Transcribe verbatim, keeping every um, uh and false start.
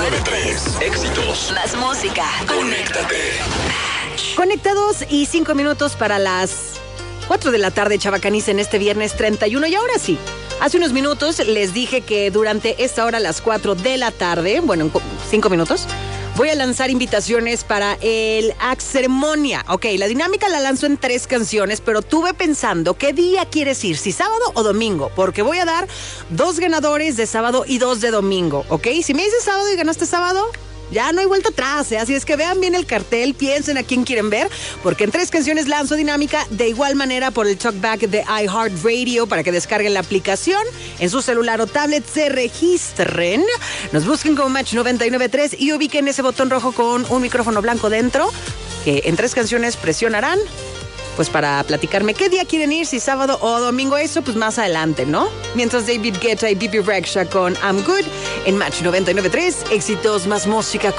nueve tres. Éxitos. Más música. Conéctate. Conectados y cinco minutos para las cuatro de la tarde, Chavacaniza, en este viernes treinta y uno. Y ahora sí, hace unos minutos les dije que durante esta hora, a las cuatro de la tarde, bueno, en cinco minutos, voy a lanzar invitaciones para el Axe Ceremonia. Ok, la dinámica la lanzo en tres canciones, pero tuve pensando qué día quieres ir, si sábado o domingo, porque voy a dar dos ganadores de sábado y dos de domingo, ¿ok? Si me dices sábado y ganaste sábado, ya no hay vuelta atrás, ¿eh? Así es que vean bien el cartel, piensen a quién quieren ver, porque en tres canciones lanzo dinámica, de igual manera por el talkback de iHeartRadio para que descarguen la aplicación en su celular o tablet, se registren, nos busquen como Match noventa y nueve punto tres y ubiquen ese botón rojo con un micrófono blanco dentro, que en tres canciones presionarán, pues para platicarme qué día quieren ir, si sábado o domingo, eso pues más adelante, ¿no? Mientras David Guetta y B B Rexha con I'm Good en Match noventa y nueve punto tres, éxitos, más música.